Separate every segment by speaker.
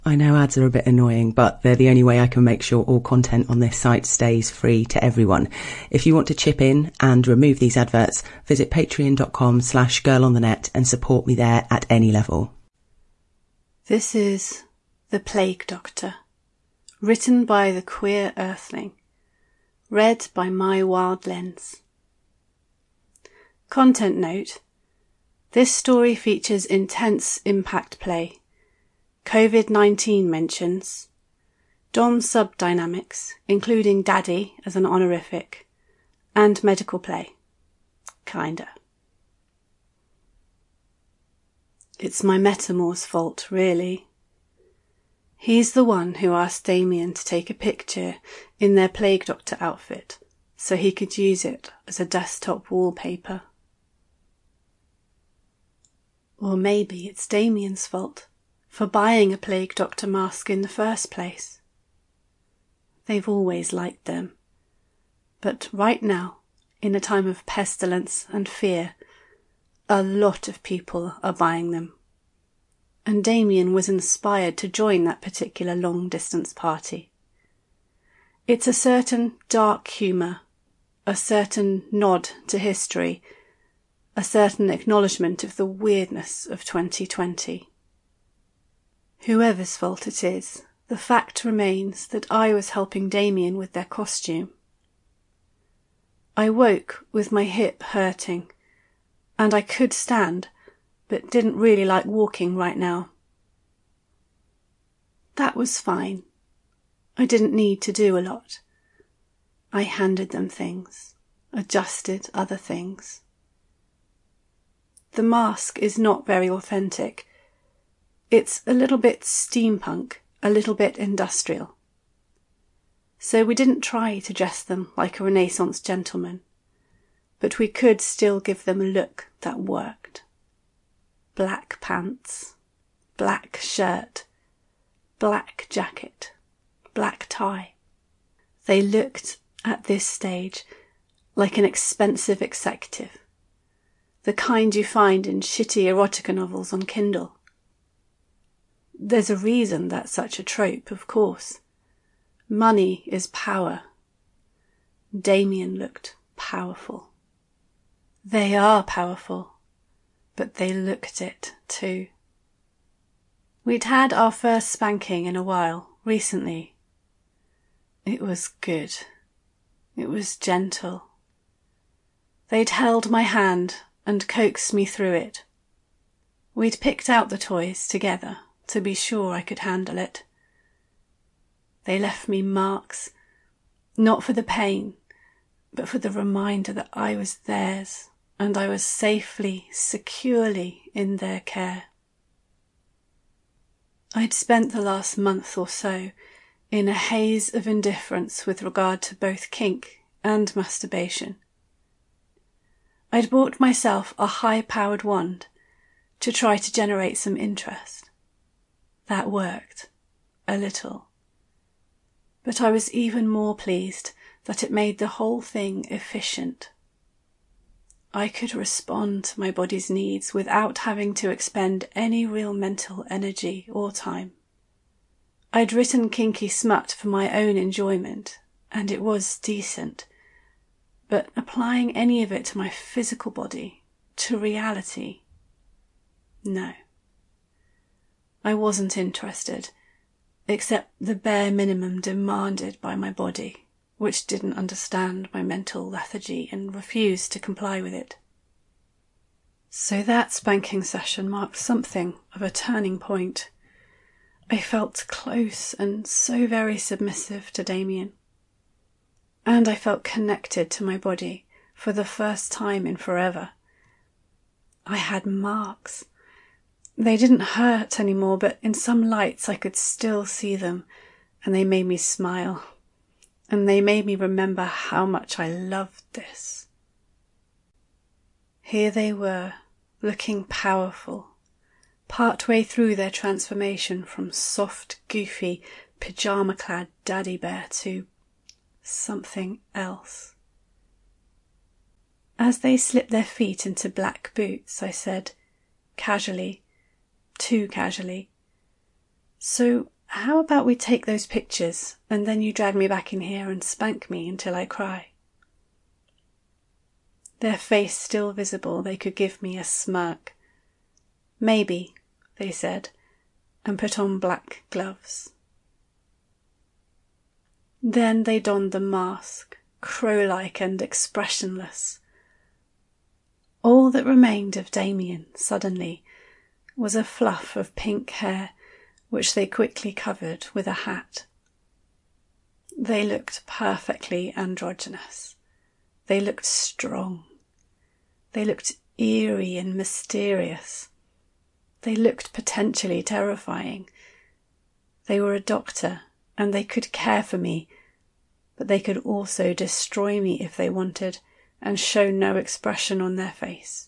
Speaker 1: I know ads are a bit annoying, but they're the only way I can make sure all content on this site stays free to everyone. If you want to chip in and remove these adverts, visit patreon.com/girlonthenet and support me there at any level.
Speaker 2: This is The Plague Doctor, written by the Queer Earthling, read by My Wild Lens. Content note: this story features intense impact play, COVID-19 mentions, Dom sub dynamics, including Daddy as an honorific, and medical play. Kinda. It's my Metamor's fault, really. He's the one who asked Damien to take a picture in their Plague Doctor outfit so he could use it as a desktop wallpaper. Or maybe it's Damien's fault for buying a Plague Doctor mask in the first place. They've always liked them. But right now, in a time of pestilence and fear, a lot of people are buying them. And Damien was inspired to join that particular long-distance party. It's a certain dark humour, a certain nod to history, a certain acknowledgement of the weirdness of 2020. Whoever's fault it is, the fact remains that I was helping Damien with their costume. I woke with my hip hurting, and I could stand, but didn't really like walking right now. That was fine. I didn't need to do a lot. I handed them things, adjusted other things. The mask is not very authentic. It's a little bit steampunk, a little bit industrial. So we didn't try to dress them like a Renaissance gentleman, but we could still give them a look that worked. Black pants, black shirt, black jacket, black tie. They looked, at this stage, like an expensive executive, the kind you find in shitty erotica novels on Kindle. There's a reason that's such a trope, of course. Money is power. Damien looked powerful. They are powerful, but they looked it too. We'd had our first spanking in a while, recently. It was good. It was gentle. They'd held my hand and coaxed me through it. We'd picked out the toys together to be sure I could handle it. They left me marks, not for the pain, but for the reminder that I was theirs and I was safely, securely in their care. I'd spent the last month or so in a haze of indifference with regard to both kink and masturbation. I'd bought myself a high-powered wand to try to generate some interest. That worked, a little. But I was even more pleased that it made the whole thing efficient. I could respond to my body's needs without having to expend any real mental energy or time. I'd written kinky smut for my own enjoyment, and it was decent, but applying any of it to my physical body, to reality, no. I wasn't interested, except the bare minimum demanded by my body, which didn't understand my mental lethargy and refused to comply with it. So that spanking session marked something of a turning point. I felt close and so very submissive to Damien. And I felt connected to my body for the first time in forever. I had marks. They didn't hurt anymore, but in some lights I could still see them, and they made me smile. And they made me remember how much I loved this. Here they were, looking powerful, partway through their transformation from soft, goofy, pyjama-clad daddy bear to something else. As they slipped their feet into black boots, I said, casually, too casually, So how about we take those pictures and then you drag me back in here and spank me until I cry? Their face still visible, they could give me a smirk. Maybe, they said, and put on black gloves. Then they donned the mask, crow-like and expressionless. All that remained of Damien, suddenly, was a fluff of pink hair, which they quickly covered with a hat. They looked perfectly androgynous. They looked strong. They looked eerie and mysterious. They looked potentially terrifying. They were a doctor, and they could care for me, but they could also destroy me if they wanted, and show no expression on their face.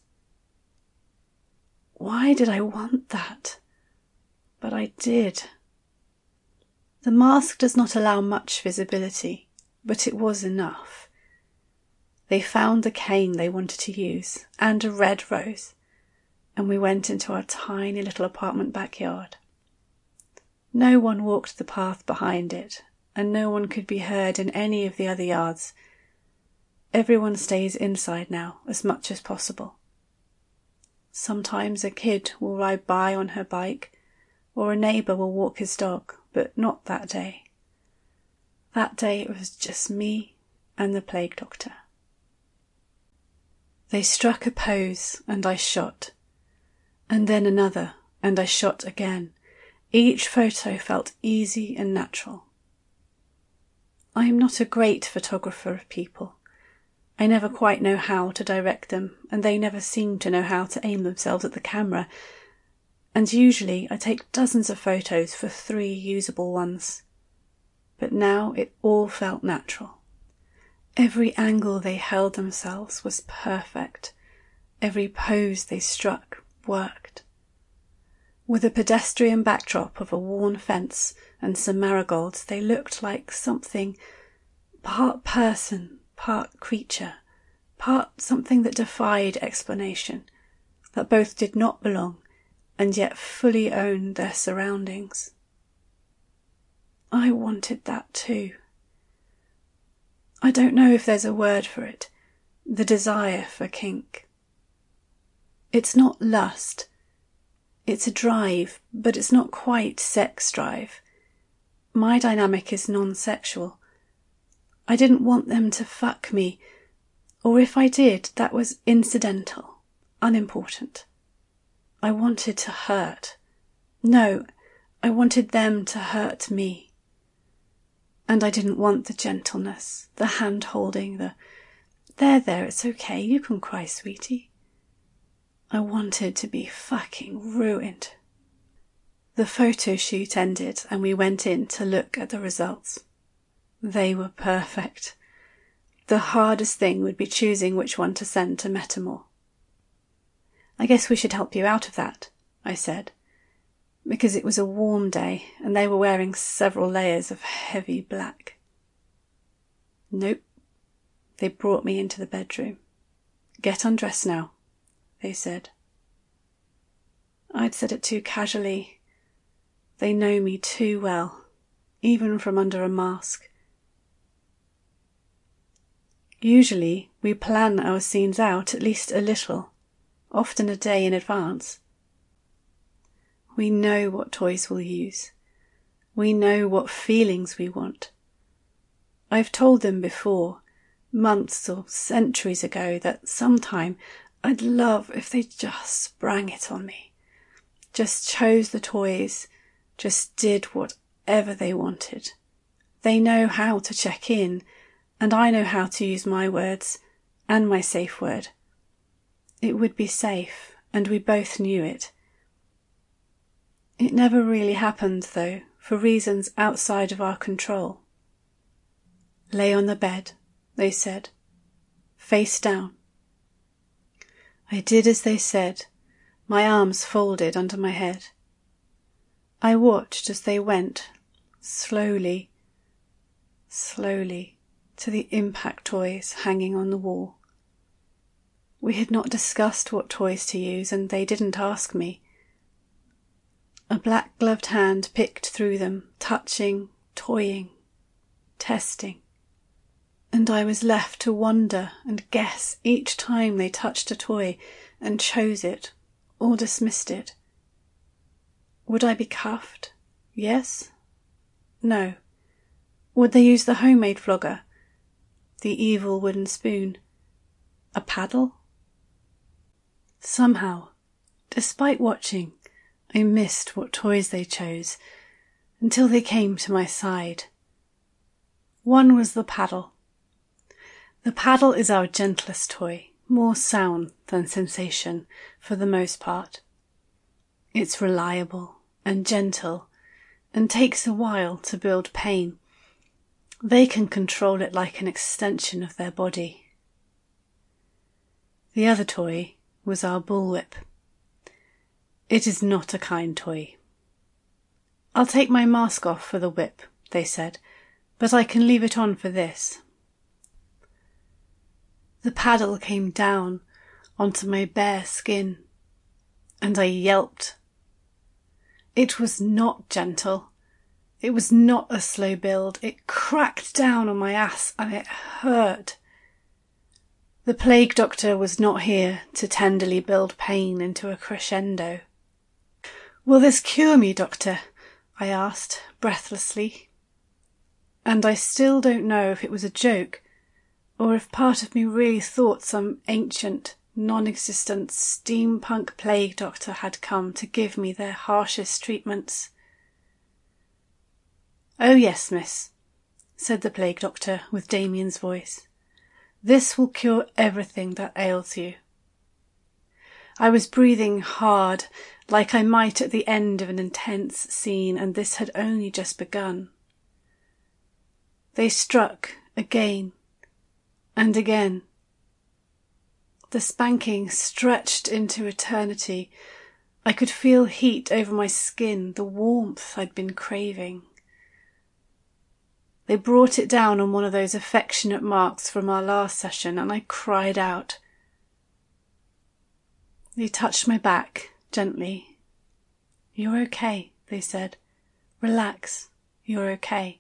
Speaker 2: Why did I want that? But I did. The mask does not allow much visibility, but it was enough. They found the cane they wanted to use, and a red rose, and we went into our tiny little apartment backyard. No one walked the path behind it, and no one could be heard in any of the other yards. Everyone stays inside now as much as possible. Sometimes a kid will ride by on her bike, or a neighbour will walk his dog, but not that day. That day it was just me and the plague doctor. They struck a pose, and I shot. And then another, and I shot again. Each photo felt easy and natural. I am not a great photographer of people. I never quite know how to direct them, and they never seem to know how to aim themselves at the camera. And usually I take dozens of photos for 3 usable ones. But now it all felt natural. Every angle they held themselves was perfect. Every pose they struck worked. With a pedestrian backdrop of a worn fence and some marigolds, they looked like something part person, part creature, part something that defied explanation, that both did not belong and yet fully owned their surroundings. I wanted that too. I don't know if there's a word for it, the desire for kink. It's not lust. It's a drive, but it's not quite sex drive. My dynamic is non-sexual. I didn't want them to fuck me, or if I did, that was incidental, unimportant. I wanted to hurt. No, I wanted them to hurt me. And I didn't want the gentleness, the hand-holding, the, there, it's okay, you can cry, sweetie. I wanted to be fucking ruined. The photo shoot ended and we went in to look at the results. They were perfect. The hardest thing would be choosing which one to send to Metamor. I guess we should help you out of that, I said, because it was a warm day and they were wearing several layers of heavy black. Nope. They brought me into the bedroom. Get undressed now, they said. I'd said it too casually. They know me too well, even from under a mask. Usually we plan our scenes out at least a little, often a day in advance. We know what toys we'll use. We know what feelings we want. I've told them before, months or centuries ago, that sometime I'd love if they just sprang it on me. Just chose the toys, just did whatever they wanted. They know how to check in, and I know how to use my words and my safe word. It would be safe, and we both knew it. It never really happened, though, for reasons outside of our control. Lay on the bed, they said, face down. I did as they said, my arms folded under my head. I watched as they went, slowly, slowly, to the impact toys hanging on the wall. We had not discussed what toys to use, and they didn't ask me. A black-gloved hand picked through them, touching, toying, testing. And I was left to wonder and guess each time they touched a toy and chose it or dismissed it. Would I be cuffed? Yes? No. Would they use the homemade flogger? The evil wooden spoon? A paddle? Somehow, despite watching, I missed what toys they chose until they came to my side. One was the paddle. The paddle is our gentlest toy, more sound than sensation for the most part. It's reliable and gentle and takes a while to build pain. They can control it like an extension of their body. The other toy was our bullwhip. It is not a kind toy. I'll take my mask off for the whip, they said, but I can leave it on for this. The paddle came down onto my bare skin, and I yelped. It was not gentle. It was not a slow build. It cracked down on my ass, and it hurt. The plague doctor was not here to tenderly build pain into a crescendo. "Will this cure me, doctor?" I asked, breathlessly. And I still don't know if it was a joke, or if part of me really thought some ancient, non-existent steampunk plague doctor had come to give me their harshest treatments. "Oh yes, miss," said the plague doctor with Damien's voice. "This will cure everything that ails you." I was breathing hard, like I might at the end of an intense scene, and this had only just begun. They struck again and again. The spanking stretched into eternity. I could feel heat over my skin, the warmth I'd been craving. They brought it down on one of those affectionate marks from our last session, and I cried out. They touched my back gently. "You're okay," they said. "Relax, you're okay."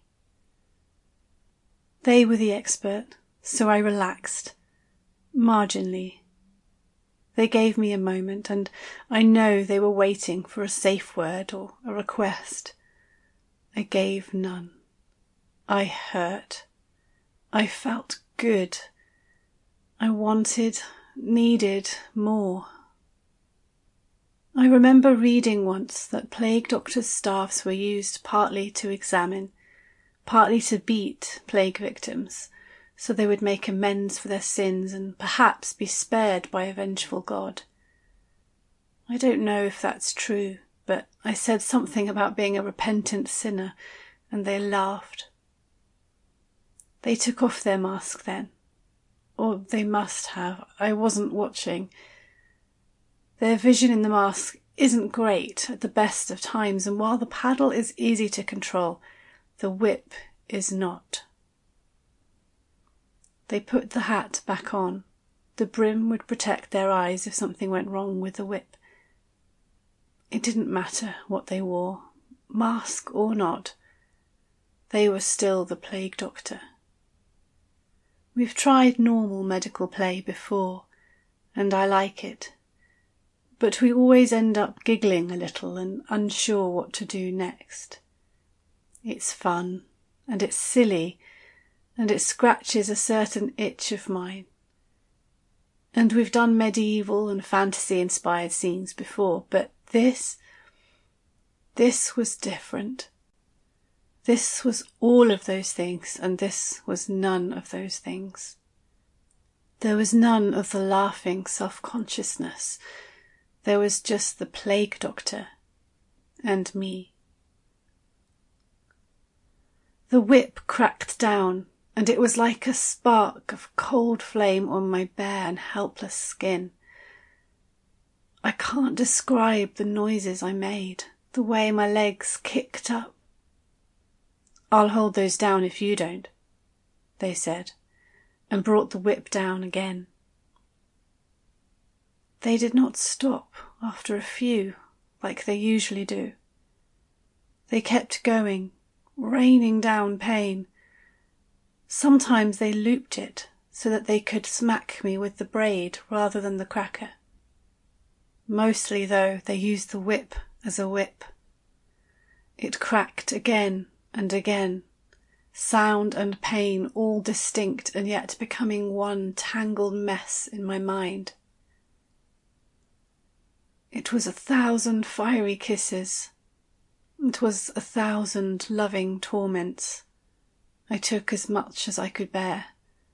Speaker 2: They were the expert, so I relaxed, marginally. They gave me a moment, and I know they were waiting for a safe word or a request. I gave none. I hurt. I felt good. I wanted, needed more. I remember reading once that plague doctors' staffs were used partly to examine, partly to beat plague victims, so they would make amends for their sins and perhaps be spared by a vengeful God. I don't know if that's true, but I said something about being a repentant sinner, and they laughed. They took off their mask then. Or they must have. I wasn't watching. Their vision in the mask isn't great at the best of times, and while the paddle is easy to control, the whip is not. They put the hat back on. The brim would protect their eyes if something went wrong with the whip. It didn't matter what they wore, mask or not. They were still the plague doctor. We've tried normal medical play before, and I like it. But we always end up giggling a little and unsure what to do next. It's fun, and it's silly, and it scratches a certain itch of mine. And we've done medieval and fantasy-inspired scenes before, but this was different. This was all of those things, and this was none of those things. There was none of the laughing self-consciousness. There was just the plague doctor and me. The whip cracked down, and it was like a spark of cold flame on my bare and helpless skin. I can't describe the noises I made, the way my legs kicked up. "I'll hold those down if you don't," they said, and brought the whip down again. They did not stop after a few, like they usually do. They kept going, raining down pain. Sometimes they looped it so that they could smack me with the braid rather than the cracker. Mostly, though, they used the whip as a whip. It cracked again and again, sound and pain all distinct and yet becoming one tangled mess in my mind. It was 1,000 fiery kisses. It was 1,000 loving torments. I took as much as I could bear.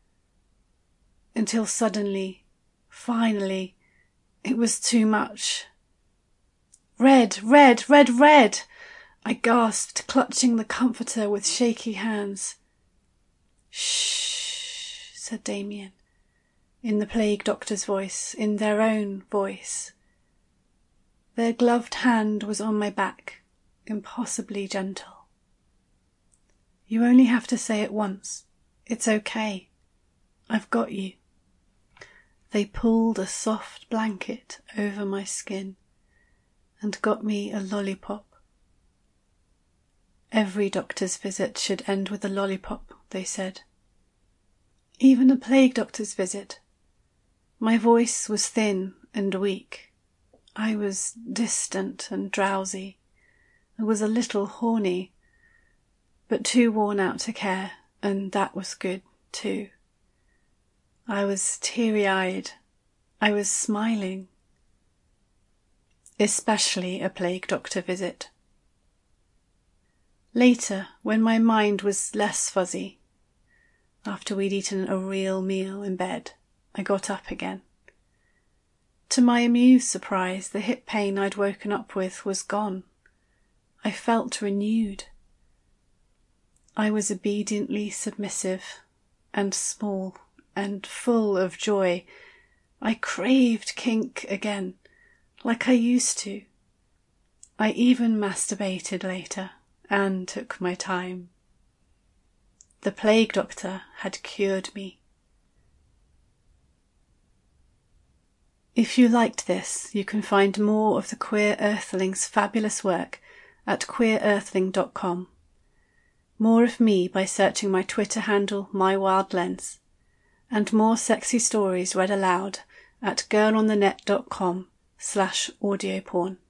Speaker 2: Until suddenly, finally, it was too much. "Red, red, red, red!" I gasped, clutching the comforter with shaky hands. "Shh," said Damien, in the plague doctor's voice, in their own voice. Their gloved hand was on my back, impossibly gentle. "You only have to say it once. It's okay. I've got you." They pulled a soft blanket over my skin and got me a lollipop. Every doctor's visit should end with a lollipop, they said. Even a plague doctor's visit. My voice was thin and weak. I was distant and drowsy. I was a little horny, but too worn out to care, and that was good too. I was teary-eyed. I was smiling. Especially a plague doctor visit. Later, when my mind was less fuzzy, after we'd eaten a real meal in bed, I got up again. To my amused surprise, the hip pain I'd woken up with was gone. I felt renewed. I was obediently submissive and small and full of joy. I craved kink again, like I used to. I even masturbated later and took my time. The plague doctor had cured me. If you liked this, you can find more of the Queer Earthling's fabulous work at queerearthling.com. More of me by searching my Twitter handle MyWildLens, and more sexy stories read aloud at girlonthenet.com/audioporn.